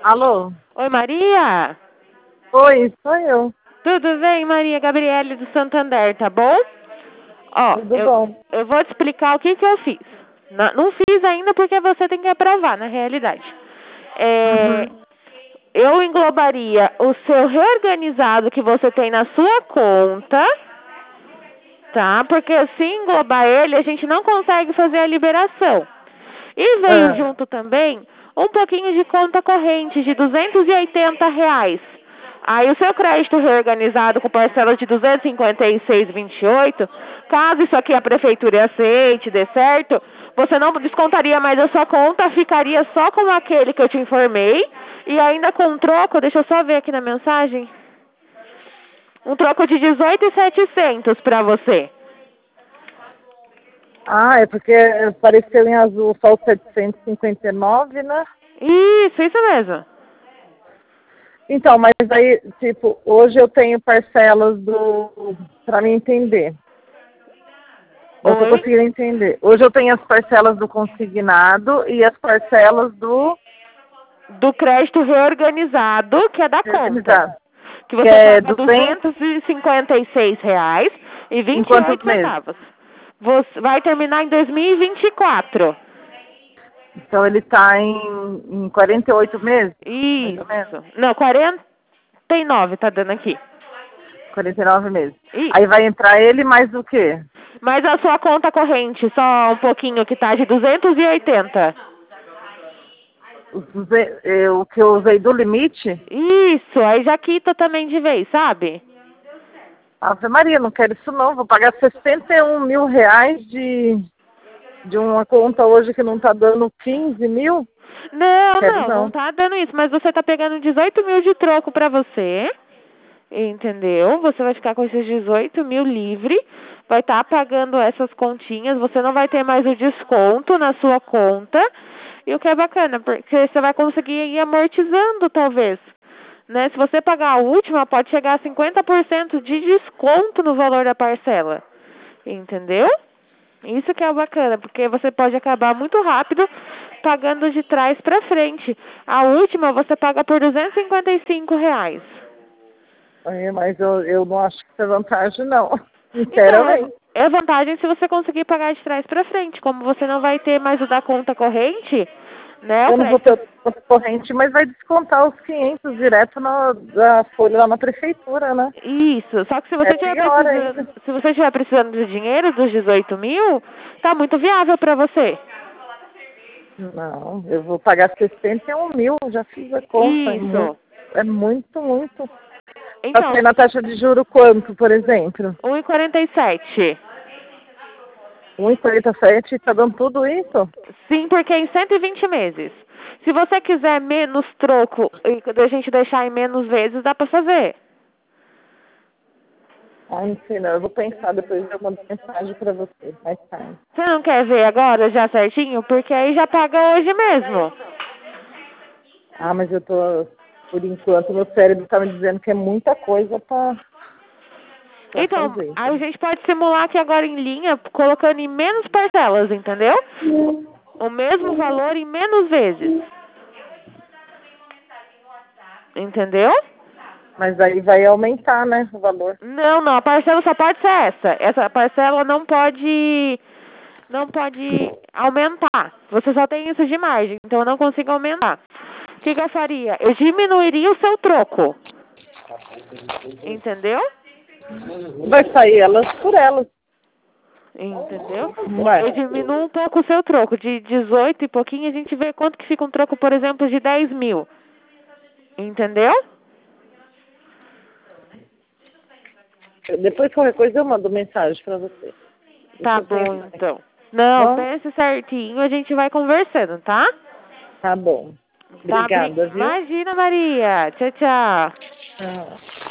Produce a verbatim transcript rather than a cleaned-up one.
Alô? Oi, Maria? Oi, sou eu. Tudo bem, Maria? Gabriele do Santander, tá bom? Ó, Tudo eu, bom? eu vou te explicar o que que eu fiz. Não, não fiz ainda porque você tem que aprovar, na realidade. É, Uhum. eu englobaria o seu reorganizado que você tem na sua conta, tá? Porque se englobar ele, a gente não consegue fazer a liberação. E veio Ah, junto também um pouquinho de conta corrente de duzentos e oitenta reais. Aí o seu crédito reorganizado com parcela de duzentos e cinquenta e seis e vinte e oito, caso isso aqui a prefeitura aceite, dê certo, você não descontaria mais a sua conta, ficaria só com aquele que eu te informei e ainda com um troco, deixa eu só ver aqui na mensagem, um troco de dezoito mil e setecentos para você. ah, é porque apareceu em azul só o setecentos e cinquenta e nove, né? Isso, isso mesmo. Então, mas aí, tipo, hoje eu tenho parcelas do... Pra me entender. Não tô Oi? conseguindo entender. Hoje eu tenho as parcelas do consignado e as parcelas do Do crédito reorganizado, que é da conta. organizado. Que Que você é paga duzentos duzentos e cinquenta e seis reais e em vinte e quantos oito meses? centavos. Você vai terminar em dois mil e vinte e quatro. Então ele tá em, em quarenta e oito meses, mais ou menos. Isso. Não, quarenta e nove tá dando aqui. quarenta e nove meses. Isso. Aí vai entrar ele mais o quê? Mas a sua conta corrente, só um pouquinho que tá de duzentos e oitenta. Os duze- eh, O que eu usei do limite? Isso, aí já quita também de vez, sabe? Ave Maria, não quero isso não. Vou pagar sessenta e um mil reais de, de uma conta hoje que não tá dando quinze mil? Não, Quero não, não não. tá dando isso, mas você tá pegando dezoito mil de troco pra você. Entendeu? Você vai ficar com esses dezoito mil livre, vai estar pagando essas continhas, você não vai ter mais o desconto na sua conta. E o que é bacana, porque você vai conseguir ir amortizando, talvez. Né? Se você pagar a última, pode chegar a cinquenta por cento de desconto no valor da parcela. Entendeu? Isso que é bacana, porque você pode acabar muito rápido pagando de trás para frente. A última você paga por duzentos e cinquenta e cinco reais. É, mas eu, eu não acho que isso é vantagem não. Então, é, Sinceramente. é vantagem se você conseguir pagar de trás para frente. Como você não vai ter mais o da conta corrente, né? O Eu não vou crédito. ter outra corrente, mas vai descontar os quinhentos direto na, da folha lá na prefeitura, né? Isso. Só que se É você estiver pior precisando, ainda. se você estiver precisando do dinheiro, dos dezoito mil, tá muito viável para você. Não, eu vou pagar sessenta e um mil, já fiz a conta. É muito, Isso. é muito, muito. Tá Então, sendo a taxa de juro quanto, por exemplo? um e quarenta e sete. um e quarenta e sete, tá dando tudo isso? Sim, porque é em cento e vinte meses. Se você quiser menos troco e a gente deixar em menos vezes, dá para fazer. Ah, não sei não, eu vou pensar, depois eu mando mensagem pra você, mais tarde. Você não quer ver agora já certinho? Porque aí já paga hoje mesmo. Ah, mas eu tô, por enquanto, meu cérebro tá me dizendo que é muita coisa pra, pra Então, fazer, a entendeu? gente pode simular aqui agora em linha, colocando em menos parcelas, entendeu? O mesmo valor em menos vezes. Entendeu? Mas aí vai aumentar, né, o valor. Não, não, a parcela só pode ser essa. Essa parcela não pode não pode aumentar. Você só tem isso de margem, então eu não consigo aumentar. O que, que eu faria? Eu diminuiria o seu troco. Entendeu? Vai sair elas por elas, Entendeu? não vai? Eu diminuo um pouco o seu troco. De dezoito e pouquinho, a gente vê quanto que fica um troco, por exemplo, de dez mil. Entendeu? Depois qualquer coisa eu mando mensagem pra você. Deixa Tá eu bom, pensar. então. Não, Bom? pense certinho, a gente vai conversando, tá? Tá bom. Tá, bri... Obrigada, viu? Imagina, Maria. Tchau, tchau. Tchau.